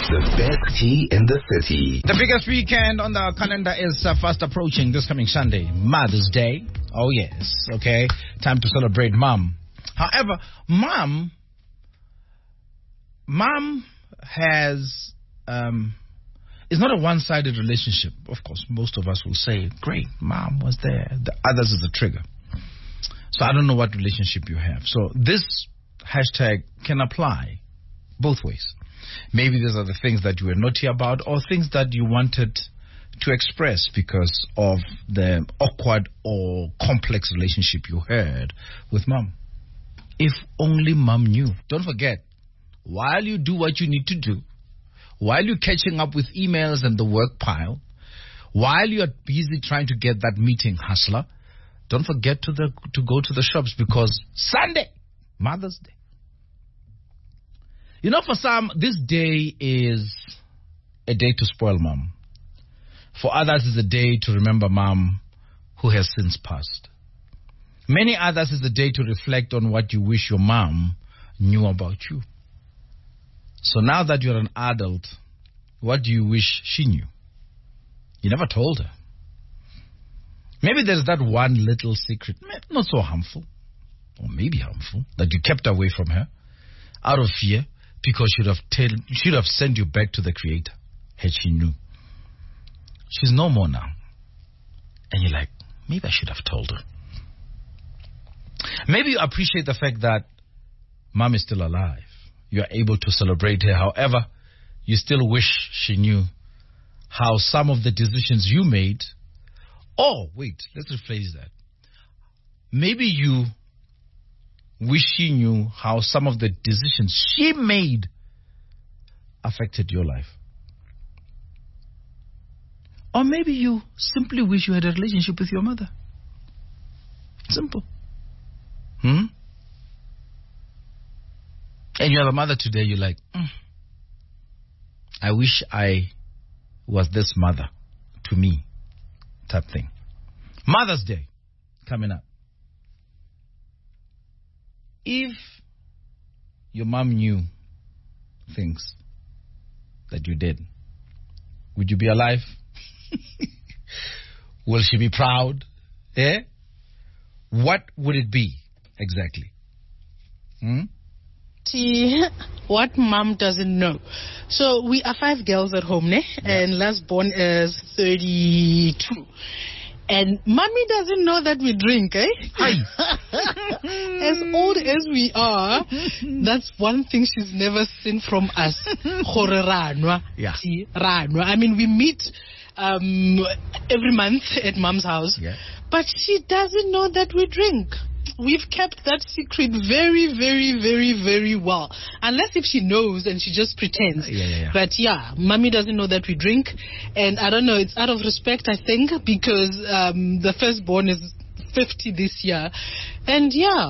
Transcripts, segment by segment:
The best tea in the city. The biggest weekend on the calendar is fast approaching this coming Sunday, Mother's Day. Oh yes, okay. Time to celebrate Mom. However, Mom has it's not a one-sided relationship. Of course, most of us will say, great, Mom was there. The others is a trigger. So I don't know what relationship you have. So this hashtag can apply both ways. Maybe these are the things that you were naughty about or things that you wanted to express because of the awkward or complex relationship you had with Mom. If only Mom knew. Don't forget, while you do what you need to do, while you're catching up with emails and the work pile, while you're busy trying to get that meeting hustler, don't forget to go to the shops because Sunday, Mother's Day. You know, for some, this day is a day to spoil Mom. For others, it's a day to remember Mom who has since passed. Many others, it's a day to reflect on what you wish your mom knew about you. So now that you're an adult, what do you wish she knew? You never told her. Maybe there's that one little secret, not so harmful, or maybe harmful, that you kept away from her out of fear because she'd have sent you back to the Creator had she knew. She's no more now. And you're like, maybe I should have told her. Maybe you appreciate the fact that Mom is still alive. You are able to celebrate her. However, you still wish she knew how some of the decisions you made. Oh, wait, let's rephrase that. Maybe you wish she knew how some of the decisions she made affected your life. Or maybe you simply wish you had a relationship with your mother. Simple. And you have a mother today, you're like, I wish I was this mother to me, type thing. Mother's Day coming up. If your mom knew things that you did, would you be alive? Will she be proud? Eh? What would it be exactly? What Mom doesn't know. So we are 5 girls at home, ne? Yeah. And last born is 32. And Mommy doesn't know that we drink, eh? As old as we are, that's one thing she's never seen from us. Yeah. I mean, we meet every month at Mom's house, yeah. But she doesn't know that we drink. We've kept that secret very, very, very, very well. Unless if she knows and she just pretends. Yeah. But yeah, Mommy doesn't know that we drink. And I don't know, it's out of respect, I think, because the firstborn is 50 this year. And yeah,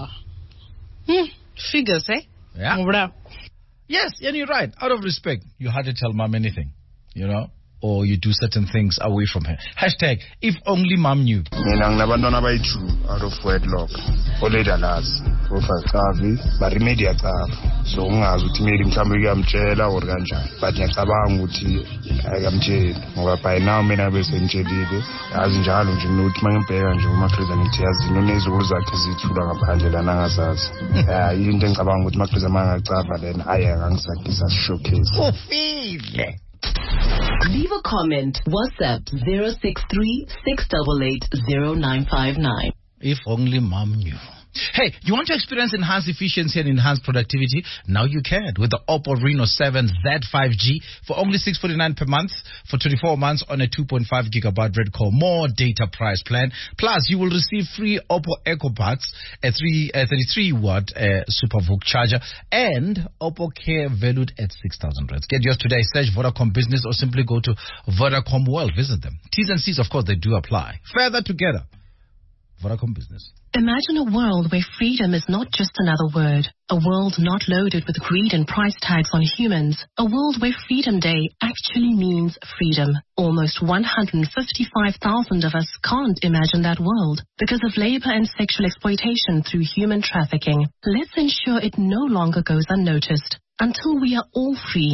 figures, eh? Yeah. Yes, and you're right. Out of respect, you hardly tell Mom anything, you know? Or you do certain things away from her. Hashtag, if only Mom knew. Mina nginabantwana abayi-2 out of wedlock. Oleda lazi. Ofacavi, barimedi yacavi. So ungazi ukuthi maybe mhlawumbe kuyamtshela or kanjani. But ngiyacabanga ukuthi ayikamtsheli. Ngoba by now mina bese ngitshelile. Yazi njalo nje mina uthi mangibheka nje uMakhriza ngithi yazi nonezukulu zakhe zithula ngaphandle lana ngazazi. Into engicabanga ukuthi uMakhriza mangacava then ayangisakisa showcase. Ufile. Leave a comment. WhatsApp 063 688 0959. If only Mom knew. Hey, you want to experience enhanced efficiency and enhanced productivity? Now you can with the Oppo Reno 7 Z5G for only $649 per month for 24 months on a 2.5 gigabyte Redcore more data price plan. Plus, you will receive free Oppo EcoBuds, a 33-watt SuperVOOC charger, and Oppo Care valued at 6,000 Rand. Get yours today. Search Vodacom Business or simply go to Vodacom World. Visit them. T's and C's, of course, they do apply. Further together. Vodacom Business. Imagine a world where freedom is not just another word. A world not loaded with greed and price tags on humans. A world where Freedom Day actually means freedom. Almost 155,000 of us can't imagine that world because of labor and sexual exploitation through human trafficking. Let's ensure it no longer goes unnoticed. Until we are all free,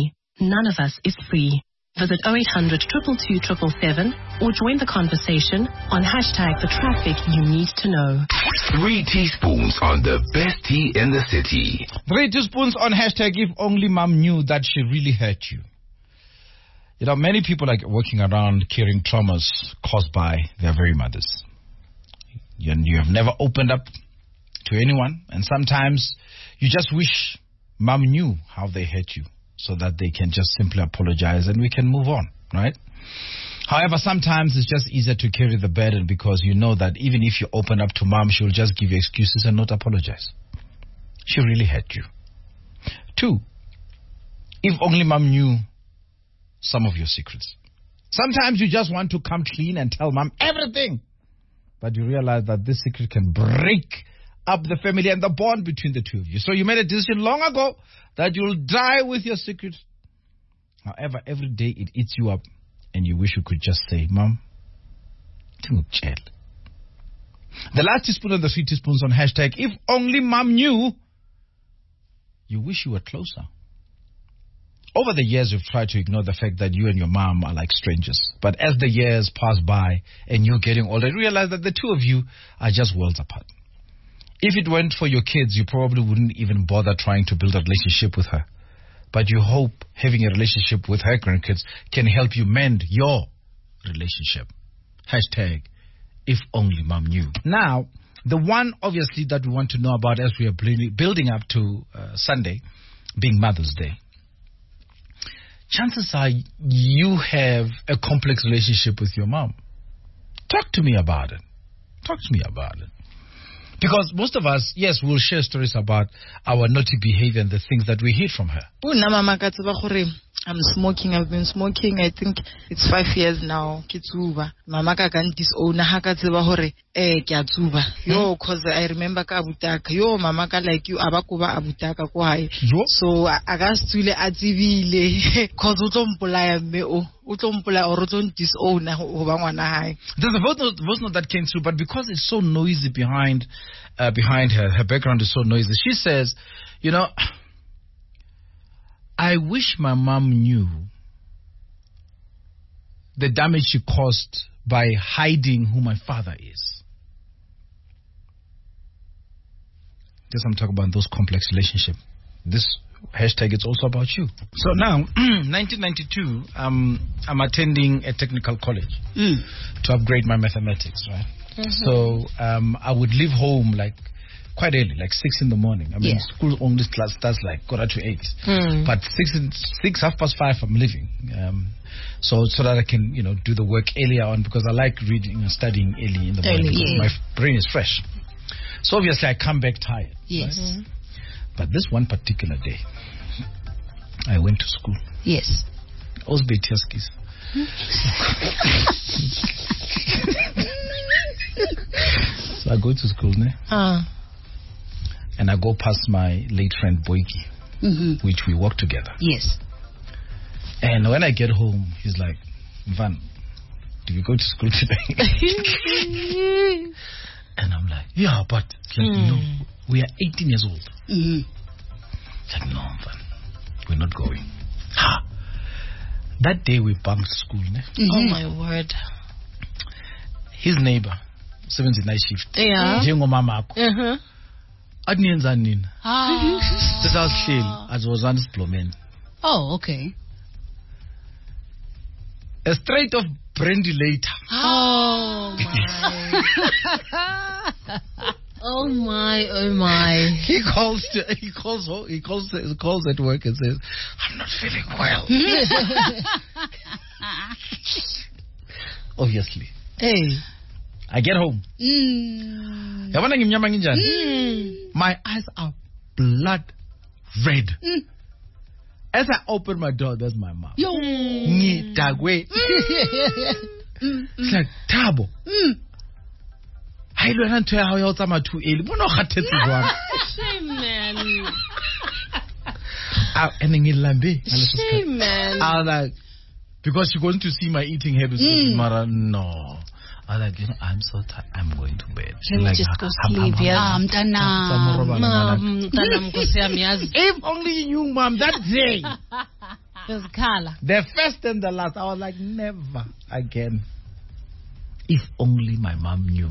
none of us is free. Visit 0800 222 777 or join the conversation on hashtag the traffic you need to know. 3 teaspoons on the best tea in the city. 3 teaspoons on hashtag if only mom knew that she really hurt you. You know, many people are walking around carrying traumas caused by their very mothers. You have never opened up to anyone, and sometimes you just wish mom knew how they hurt you, so that they can just simply apologize and we can move on, right? However, sometimes it's just easier to carry the burden because you know that even if you open up to mom, she'll just give you excuses and not apologize. She really hurt you. 2, if only mom knew some of your secrets. Sometimes you just want to come clean and tell mom everything, but you realize that this secret can break up the family and the bond between the two of you. So you made a decision long ago that you'll die with your secret. However, every day it eats you up and you wish you could just say, Mom, the last teaspoon of the 3 teaspoons on hashtag if only mom knew, you wish you were closer. Over the years, you've tried to ignore the fact that you and your mom are like strangers. But as the years pass by and you're getting older, you realize that the two of you are just worlds apart. If it weren't for your kids, you probably wouldn't even bother trying to build a relationship with her. But you hope having a relationship with her grandkids can help you mend your relationship. Hashtag, if only mom knew. Now, the one obviously that we want to know about as we are building up to Sunday, being Mother's Day. Chances are you have a complex relationship with your mom. Talk to me about it. Because most of us, yes, we'll share stories about our naughty behavior and the things that we hear from her. I'm smoking. I've been smoking. I think it's 5 years now. Kitsuba. Mama ka kan disown ha ka tseba hore ke a tsuba. Yo, cause I remember ka abutaka. Yo, mama ka like you abakuba abutaka ko hae. So I gas tswile a tsibile cause o tlo mpolaya mme o tlo mpolaya or o tlo disown ho ba ngwana hae. There's a voice note that came through, but because it's so noisy behind her background is so noisy. She says, you know, I wish my mom knew the damage she caused by hiding who my father is. Just I'm talking about those complex relationships. This hashtag is also about you. So now, 1992, I'm attending a technical college to upgrade my mathematics, right? So I would leave home like quite early, like 6 in the morning. I mean, school only starts like 7:45. But 5:30, I'm leaving. So that I can, do the work earlier on because I like reading and studying early in the morning because my brain is fresh. So obviously I come back tired. Yes. Right? But this one particular day, I went to school. Yes. Osbetiaskis. So I go to school, and I go past my late friend Boyki, which we work together. Yes. And when I get home, he's like, Van, did you go to school today? And I'm like, yeah, but like, no, we are 18 years old. He's like, no, Van, we're not going. That day we bunked school. Oh my word. His neighbor, 70 night shift. Yeah. Adnienza nini. As was on Splomen. Oh, okay. A straight of brandy later. Oh my. Oh my. He calls at work and says, I'm not feeling well. Obviously. Hey. I get home. My eyes are blood red. As I open my door, there's my mom. It's like, Tabo. I don't know how you are too ill. Shame, man. Shame, man. I was like, because she going to see my eating habits. No. I was like, I'm so tired. I'm going to bed. Let me just go sleep. If only you knew, Mom, that day. There's Kala. The first and the last. I was like, never again. If only my mom knew.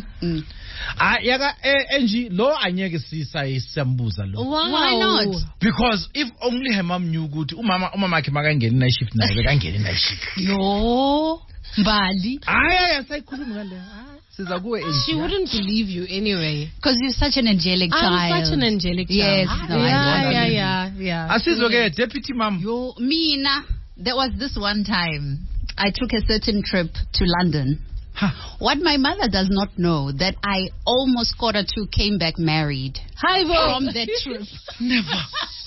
Angie, lo anyeke sisambuza lo. Why not? Because if only her mom knew good, umama ke makangena night shift naye bekangena night shift. Yo, Bali. Sayikhuluma ngale. Siza kuwe Angie. She wouldn't believe you anyway. Because you're such an angelic child. I'm such an angelic child. Yes. No, Yeah. Asizwe deputy mom. Yo, Mina, there was this one time I took a certain trip to London. What my mother does not know, that I almost Q2 came back married from that trip. Never.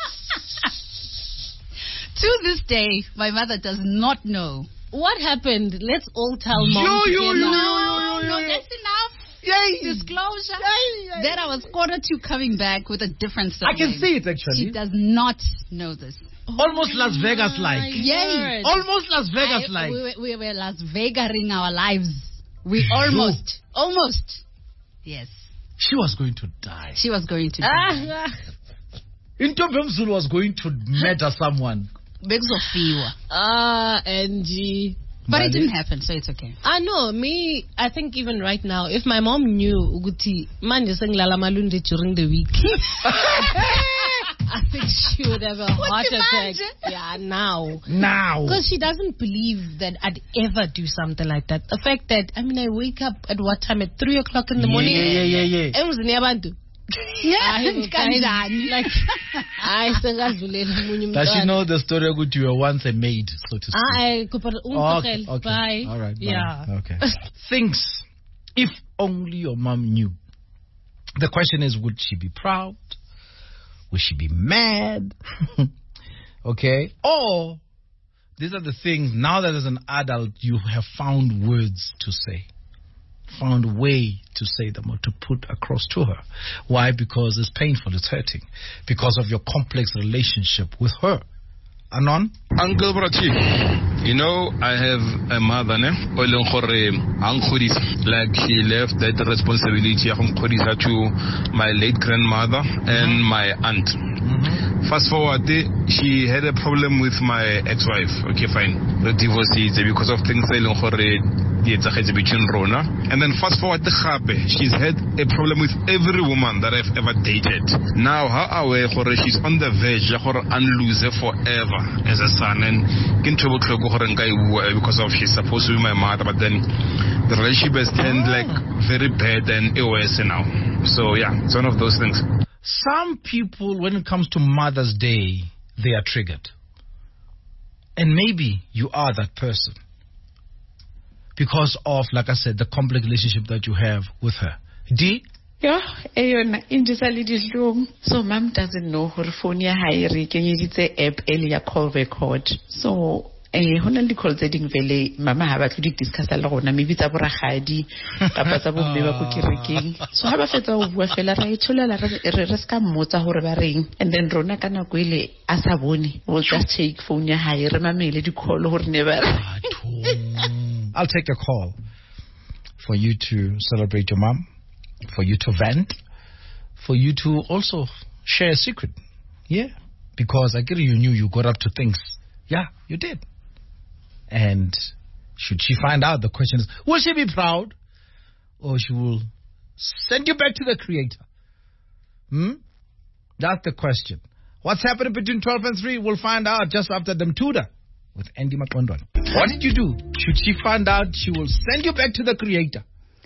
To this day, my mother does not know. What happened? Let's all tell mom. No, that's enough. Yay. Disclosure. That I was Q2 coming back with a different surname. I can see it actually. She does not know this. Almost Las Vegas like. Yay. Almost Las Vegas like. We were Las Vegas-ing our lives. We almost. Yes. She was going to die. She was going to die. Intombemzulu was going to murder someone. Angie. But it didn't happen, so it's okay. I know, I think even right now, if my mom knew Uguti, man, sang Lala Malunde during the week, I think she would have a heart attack. Yeah, now. Because she doesn't believe that I'd ever do something like that. The fact that, I wake up at what time? At 3 o'clock in the morning? Yeah. Does she know the story of you were once a maid, so to speak? Okay. Bye. All right. Yeah. Okay. Things, if only your mom knew. The question is, would she be proud? Would she be mad? Okay. Or these are the things, now that as an adult you have found words to say. Found a way to say them or to put across to her. Why? Because it's painful, it's hurting. Because of your complex relationship with her. Anon? Uncle Brachi, I have a mother, like she left that responsibility to my late grandmother and my aunt. Fast forward, she had a problem with my ex-wife. Okay, fine. The divorce is because of things between Rona. And then fast forward, she's had a problem with every woman that I've ever dated. Now, how aware she's on the verge of unlose forever as a son, and because of she's supposed to be my mother, but then the relationship has turned like very bad and worse now. So yeah, it's one of those things. Some people, when it comes to Mother's Day, they are triggered. And maybe you are that person. Because of, like I said, the complex relationship that you have with her. D? Yeah, so mom doesn't know her phone ya hairi kenyeditse app elia call record. So hona le call tseding vele mama ha ba tlo di discuss la gona maybe tsa boragadi kapa tsa bomme ba ko kerekeng. So ha ba fetsa go bua fela ra itsholela re ska mmotsa hore ba reng, and then rona kana go ile a sa bone we'll just take phone ya hae re mamele di call hore ne ba. I'll take a call for you to celebrate your mom, for you to vent, for you to also share a secret. Yeah, because I get you knew you got up to things. Yeah, you did. And should she find out, the question is, will she be proud? Or she will send you back to the Creator? That's the question. What's happening between 12 and 3? We'll find out just after them Tudor with Andy Makondwan. What did you do? Should she find out, she will send you back to the Creator?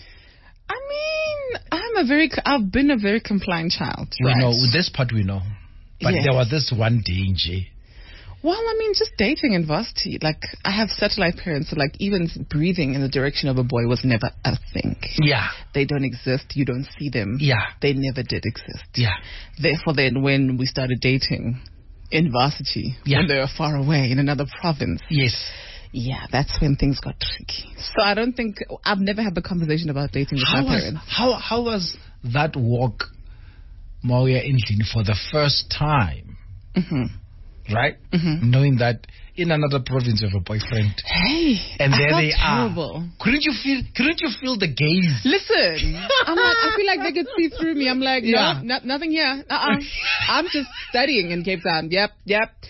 I've been a very compliant child. We know, with this part we know. But there was this one danger. Well, just dating in varsity. Like, I have satellite parents, so like even breathing in the direction of a boy was never a thing. Yeah. They don't exist. You don't see them. Yeah. They never did exist. Yeah. Therefore, then when we started dating in varsity, when they were far away in another province. Yes. Yeah, that's when things got tricky. So I don't think, I've never had the conversation about dating with my parents. How was that walk, Moya Indlin, for the first time? Right? Knowing that in another province you have a boyfriend. Hey, and there they terrible. are. Couldn't you feel the gaze? Listen, I feel like they could see through me. I'm like, no, nothing here. I'm just studying in Cape Town. Yep.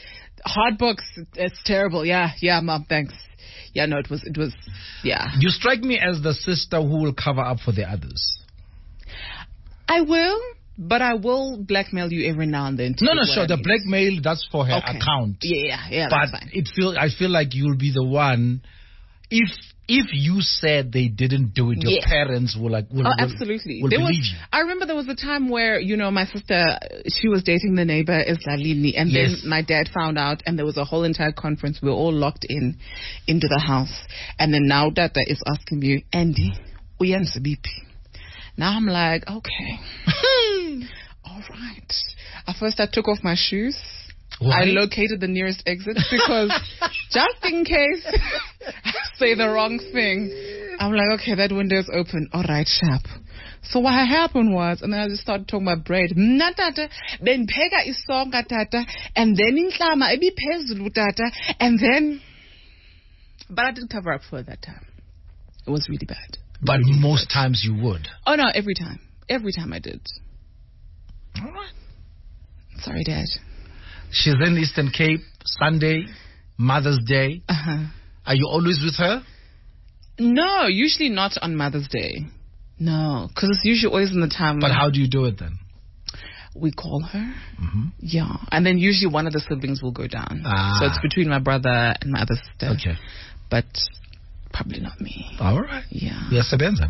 Hard books, it's terrible. Yeah, Mom, thanks. Yeah, no, it was, yeah. You strike me as the sister who will cover up for the others. I will, but I will blackmail you every now and then. No, sure. The blackmail, that's for her account. Yeah, but that's fine. I feel like you'll be the one. If you said they didn't do it, your parents will absolutely. Will believe you. I remember there was a time where, my sister, she was dating the neighbor, Islalini, and then my dad found out, and there was a whole entire conference. We were all locked into the house. And then now Dada is asking me, Andy, uyenza BP. Now I'm like, okay. All right. At first I took off my shoes. Why? I located the nearest exit because just in case I say the wrong thing, I'm like, okay, that window is open. All right, sharp. So what happened was, and then I just started talking about bread. Mna tata, then pega isonga tata, and then inklama ebi phezulu tata, and then. But I didn't cover up for it that time. It was really bad. But really most times you would. Oh no, every time. Every time I did. All right. Sorry, Dad. She's in Eastern Cape, Sunday, Mother's Day. Are you always with her? No, usually not on Mother's Day. No, because it's usually always in the time. But how do you do it then? We call her. Yeah. And then usually one of the siblings will go down. So it's between my brother and my other sister. Okay. But probably not me. All right. Yeah. Hey!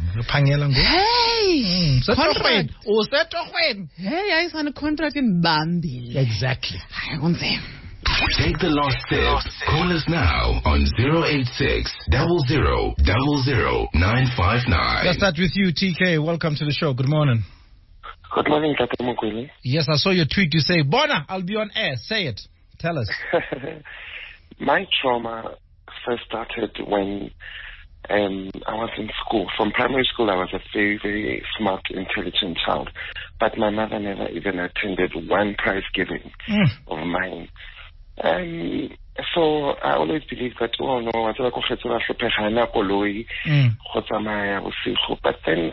Contract. Hey, I signed a contract in Bambi. Exactly. I won't say. Take the last steps. Call us now on 086 00 959. Let's start with you, TK. Welcome to the show. Good morning. Good morning, Dr. Mugwili. Yes, I saw your tweet. You say, Bona, I'll be on air. Say it. Tell us. My trauma first started when I was in school. From primary school, I was a very, very smart, intelligent child. But my mother never even attended one prize giving of mine. So I always believed that, but then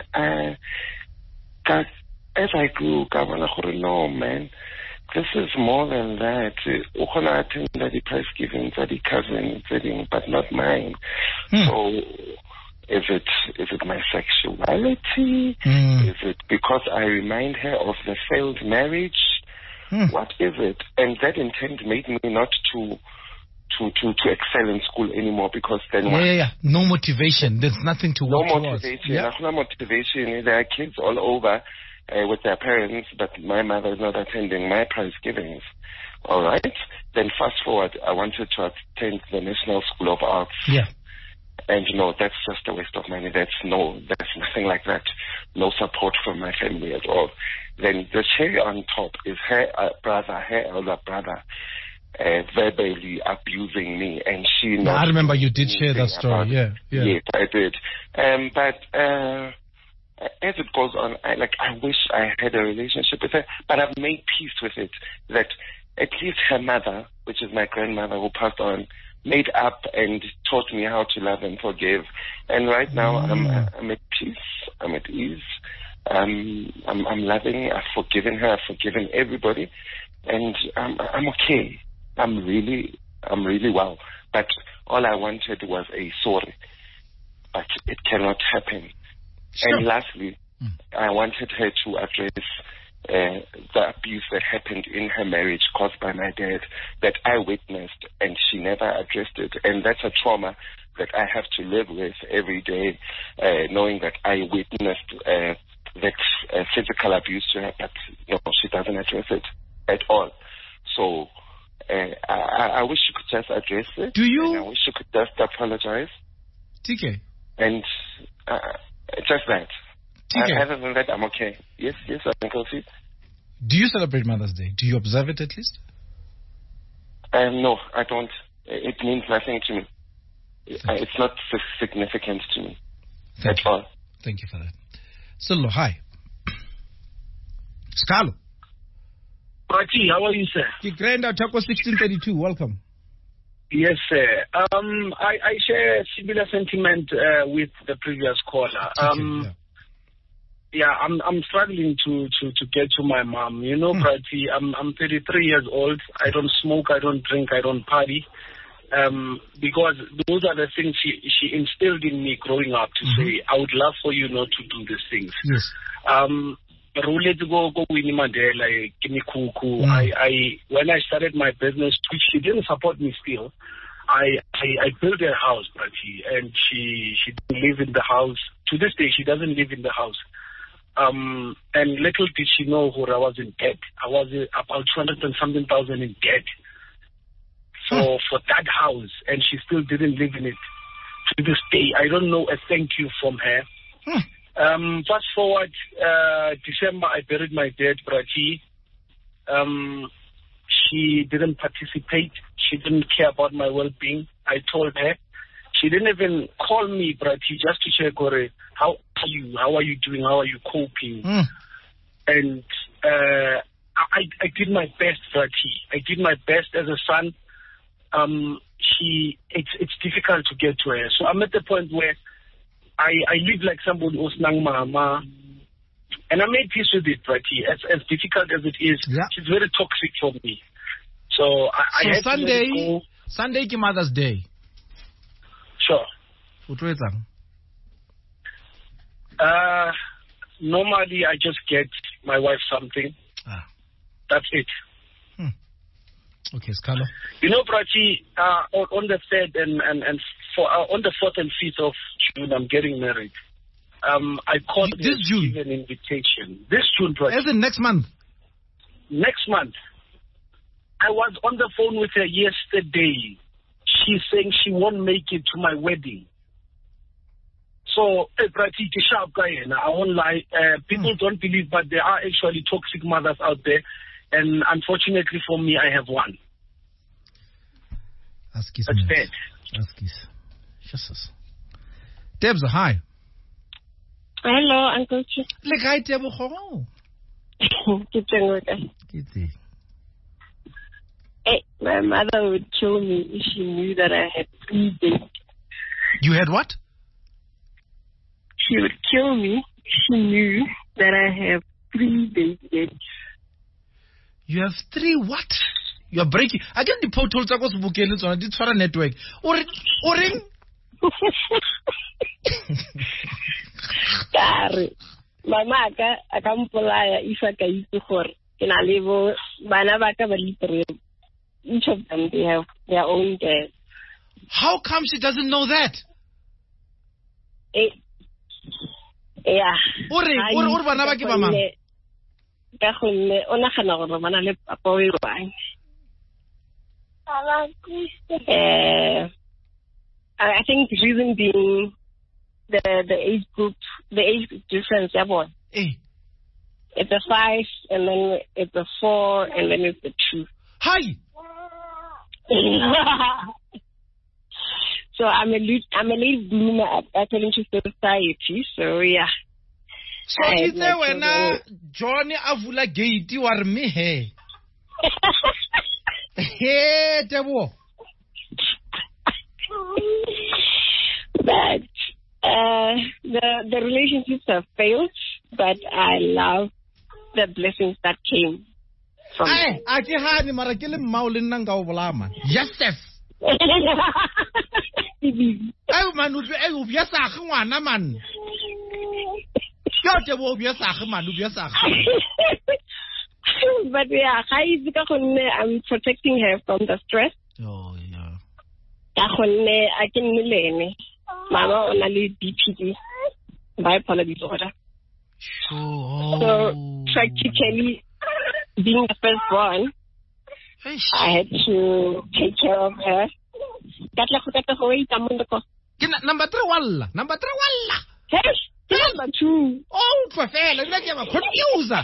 as I grew, no, man, this is more than that. Ukona attended the prize giving, the cousin, but not mine. So is it my sexuality? Is it because I remind her of the failed marriage? What is it? And that intent made me not to excel in school anymore, because then no motivation. There's nothing to work towards. No motivation. There are kids all over with their parents, but my mother is not attending my prize givings. All right. Then fast forward, I wanted to attend the National School of Arts. Yeah. And that's just a waste of money. There's nothing like that. No support from my family at all. Then the cherry on top is her elder brother, verbally abusing me, and she. I remember you did share that story. Yeah. Yes, I did. But as it goes on, I wish I had a relationship with her, but I've made peace with it. That at least her mother, which is my grandmother who passed on, made up and taught me how to love and forgive. And right now I'm at peace. I'm at ease. I'm loving. I've forgiven her. I've forgiven everybody, and I'm okay. I'm really well. But all I wanted was a sorry. But it cannot happen. Sure. And lastly, I wanted her to address the abuse that happened in her marriage caused by my dad that I witnessed, and she never addressed it. And that's a trauma that I have to live with every day, knowing that I witnessed that physical abuse to her, but she doesn't address it at all. So I wish you could just address it. Do you? And I wish you could just apologize. TK. And just that. TK. Other than that, I'm okay. Yes, Uncle C. Do you celebrate Mother's Day? Do you observe it at least? No, I don't. It means nothing to me. It's not significant to me at all. Thank you for that. Sillo, hi. Scalo. Mati, how are you, sir? Grand Taco 1632, welcome. Yes, sir. I share a similar sentiment with the previous caller. I'm struggling to get to my mom. You know, Prati, I'm 33 years old. I don't smoke, I don't drink, I don't party. Because those are the things she instilled in me growing up to say, I would love for you not to do these things. Yes. Rule to go Winnie Mandela, give me cuckoo. When I started my business, which she didn't support me still, I built a house, Prati, and she didn't live in the house. To this day, she doesn't live in the house. And little did she know who I was in debt. I was about 200 and something thousand in debt. So for that house, and she still didn't live in it. To this day, I don't know a thank you from her. Fast forward, December, I buried my dad, Prati. She didn't participate. She didn't care about my well-being. I told her. She didn't even call me, Prati, just to check, how are you? How are you doing? How are you coping? And I did my best, Prati. I did my best as a son. It's difficult to get to her. So I'm at the point where I live like somebody who's nang mama. And I made peace with it, Prati. As difficult as it is, she's very toxic for me. So I had to let it go. Sunday is Mother's Day. Sure. Normally I just get my wife something. That's it. Okay, Scalo. You know, Prati, on the 3rd and on the 4th and 5th of June, I'm getting married. I called this June an invitation. This June, Prati. As in next month. Next month. I was on the phone with her yesterday. She's saying she won't make it to my wedding. So, Prati, sharp guy, I won't lie. People don't believe, but there are actually toxic mothers out there. And unfortunately for me, I have one. That's bad. Jesus. Debs, hi. Hello, Uncle Chief. Like hi, Deb. Hello. Hey, my mother would kill me if she knew that I had 3 babies. You had what? She would kill me if she knew that I have 3 babies. You have 3 what? You are breaking. Again, the portal was booking on this for a network. Oring? Mama, I can't polaya if I can use the horse. In a level, Banavaka, each of them, they have their own dad. How come she doesn't know that? Yeah. Or Banavaki Mama. I think the reason being the age group, the age difference. It's a 5, and then it's a 4, and then it's a 2. Hi. So I'm a late bloomer according to society. So yeah. So it's when Johnny Avula Gate, you are me, hey. Hey, Debo. But the relationships have failed, but I love the blessings that came from it. Yes. But yeah, I'm protecting her from the stress. Oh yeah. I can Mama only BPD, bipolar disorder. So practically, being the firstborn, I had to take care of her. Number 3 Number 2. Oh, perfect. Let's get a confuser.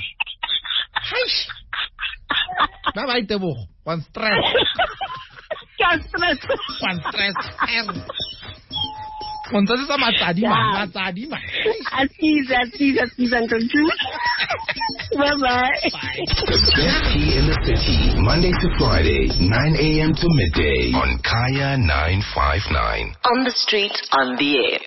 Bye, Debo. One stress. One stress. Bye-bye. The best tea in the city, Monday to Friday, 9 a.m. to midday on Kaya 959. On the street, on the air.